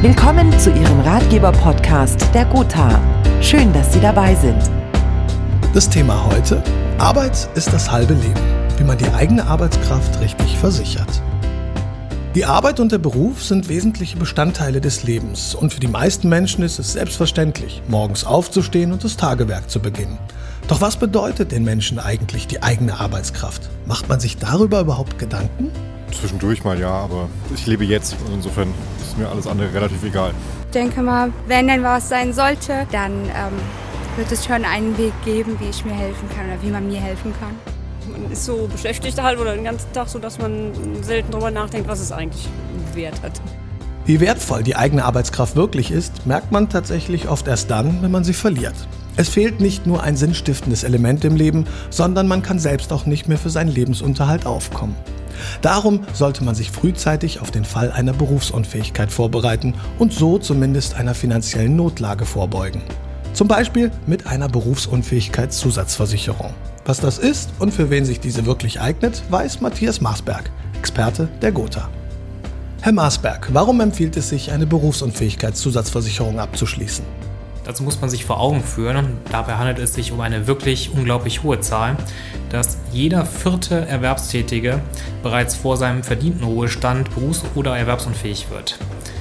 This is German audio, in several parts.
Willkommen zu Ihrem Ratgeber-Podcast der Gotha. Schön, dass Sie dabei sind. Das Thema heute: Arbeit ist das halbe Leben. Wie man die eigene Arbeitskraft richtig versichert. Die Arbeit und der Beruf sind wesentliche Bestandteile des Lebens und für die meisten Menschen ist es selbstverständlich, morgens aufzustehen und das Tagewerk zu beginnen. Doch was bedeutet den Menschen eigentlich die eigene Arbeitskraft? Macht man sich darüber überhaupt Gedanken? Zwischendurch mal ja, aber ich lebe jetzt und insofern ist mir alles andere relativ egal. Ich denke mal, wenn denn was sein sollte, dann wird es schon einen Weg geben, wie ich mir helfen kann oder wie man mir helfen kann. Man ist so beschäftigt halt oder den ganzen Tag so, dass man selten darüber nachdenkt, was es eigentlich wert hat. Wie wertvoll die eigene Arbeitskraft wirklich ist, merkt man tatsächlich oft erst dann, wenn man sie verliert. Es fehlt nicht nur ein sinnstiftendes Element im Leben, sondern man kann selbst auch nicht mehr für seinen Lebensunterhalt aufkommen. Darum sollte man sich frühzeitig auf den Fall einer Berufsunfähigkeit vorbereiten und so zumindest einer finanziellen Notlage vorbeugen. Zum Beispiel mit einer Berufsunfähigkeitszusatzversicherung. Was das ist und für wen sich diese wirklich eignet, weiß Matthias Marsberg, Experte der Gotha. Herr Marsberg, warum empfiehlt es sich, eine Berufsunfähigkeitszusatzversicherung abzuschließen? Dazu muss man sich vor Augen führen, dabei handelt es sich um eine wirklich unglaublich hohe Zahl, dass jeder vierte Erwerbstätige bereits vor seinem verdienten Ruhestand berufs- oder erwerbsunfähig wird.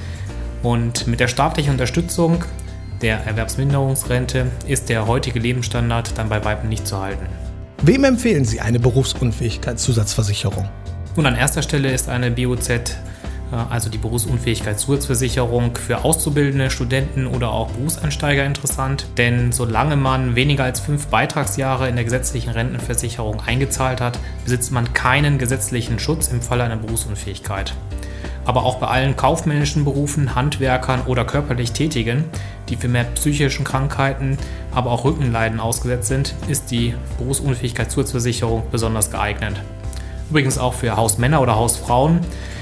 Und mit der staatlichen Unterstützung der Erwerbsminderungsrente ist der heutige Lebensstandard dann bei weitem nicht zu halten. Wem empfehlen Sie eine Berufsunfähigkeitszusatzversicherung? Und an erster Stelle ist eine BUZ, also die Berufsunfähigkeitszusatzversicherung, für Auszubildende, Studenten oder auch Berufseinsteiger interessant. Denn solange man weniger als 5 Beitragsjahre in der gesetzlichen Rentenversicherung eingezahlt hat, besitzt man keinen gesetzlichen Schutz im Falle einer Berufsunfähigkeit. Aber auch bei allen kaufmännischen Berufen, Handwerkern oder körperlich Tätigen, die für mehr psychischen Krankheiten, aber auch Rückenleiden ausgesetzt sind, ist die Berufsunfähigkeitszusatzversicherung besonders geeignet. Übrigens auch für Hausmänner oder Hausfrauen,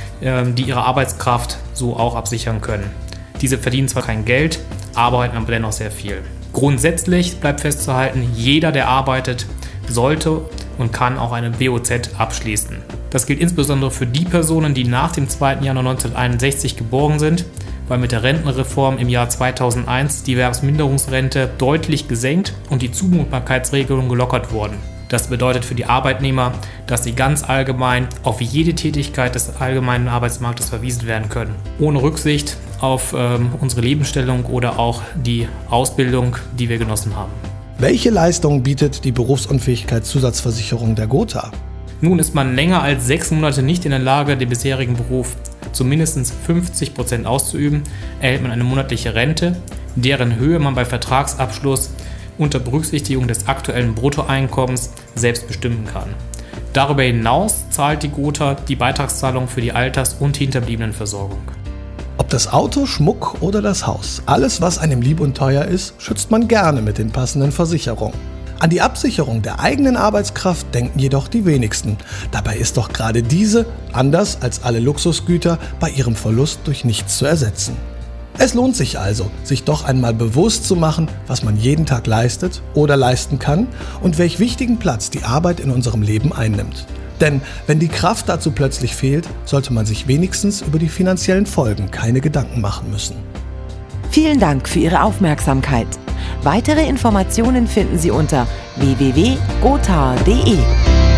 die ihre Arbeitskraft so auch absichern können. Diese verdienen zwar kein Geld, arbeiten aber dennoch sehr viel. Grundsätzlich bleibt festzuhalten, jeder, der arbeitet, sollte und kann auch eine BOZ abschließen. Das gilt insbesondere für die Personen, die nach dem 2. Januar 1961 geboren sind, weil mit der Rentenreform im Jahr 2001 die Erwerbsminderungsrente deutlich gesenkt und die Zumutbarkeitsregelungen gelockert wurden. Das bedeutet für die Arbeitnehmer, dass sie ganz allgemein auf jede Tätigkeit des allgemeinen Arbeitsmarktes verwiesen werden können, ohne Rücksicht auf unsere Lebensstellung oder auch die Ausbildung, die wir genossen haben. Welche Leistungen bietet die Berufsunfähigkeitszusatzversicherung der Gotha? Nun ist man länger als 6 Monate nicht in der Lage, den bisherigen Beruf zu mindestens 50% auszuüben, erhält man eine monatliche Rente, deren Höhe man bei Vertragsabschluss unter Berücksichtigung des aktuellen Bruttoeinkommens selbst bestimmen kann. Darüber hinaus zahlt die Gotha die Beitragszahlung für die Alters- und Hinterbliebenenversorgung. Ob das Auto, Schmuck oder das Haus, alles, was einem lieb und teuer ist, schützt man gerne mit den passenden Versicherungen. An die Absicherung der eigenen Arbeitskraft denken jedoch die wenigsten. Dabei ist doch gerade diese, anders als alle Luxusgüter, bei ihrem Verlust durch nichts zu ersetzen. Es lohnt sich also, sich doch einmal bewusst zu machen, was man jeden Tag leistet oder leisten kann und welch wichtigen Platz die Arbeit in unserem Leben einnimmt. Denn wenn die Kraft dazu plötzlich fehlt, sollte man sich wenigstens über die finanziellen Folgen keine Gedanken machen müssen. Vielen Dank für Ihre Aufmerksamkeit. Weitere Informationen finden Sie unter www.gotha.de.